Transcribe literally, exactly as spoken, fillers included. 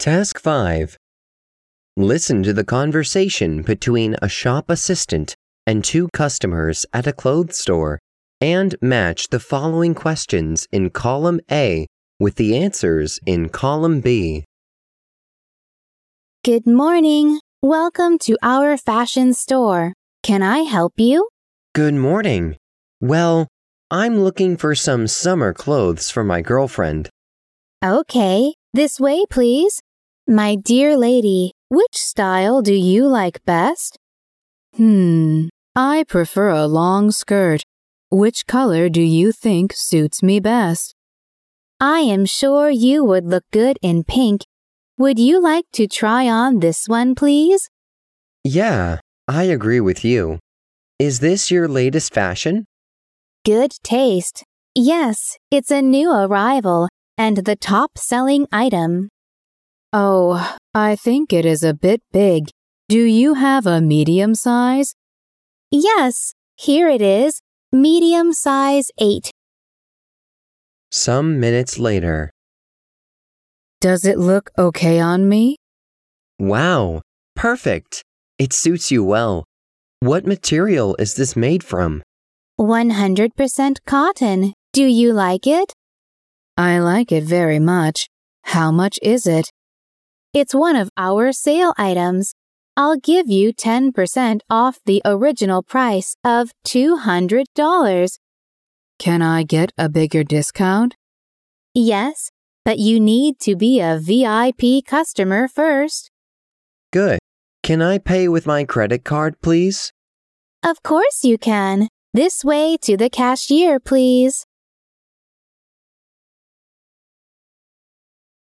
Task five. Listen to the conversation between a shop assistant and two customers at a clothes store and match the following questions in column A with the answers in column B. Good morning. Welcome to our fashion store. Can I help you? Good morning. Well, I'm looking for some summer clothes for my girlfriend. Okay, this way, please. My dear lady, which style do you like best? Hmm, I prefer a long skirt. Which color do you think suits me best? I am sure you would look good in pink. Would you like to try on this one, please? Yeah, I agree with you. Is this your latest fashion? Good taste. Yes, it's a new arrival and the top-selling item. Oh, I think it is a bit big. Do you have a medium size? Yes, here it is. Medium size eight. Some minutes later. Does it look okay on me? Wow, perfect. It suits you well. What material is this made from? one hundred percent cotton. Do you like it? I like it very much. How much is it? It's one of our sale items. I'll give you ten percent off the original price of two hundred dollars. Can I get a bigger discount? Yes, but you need to be a V I P customer first. Good. Can I pay with my credit card, please? Of course you can. This way to the cashier, please.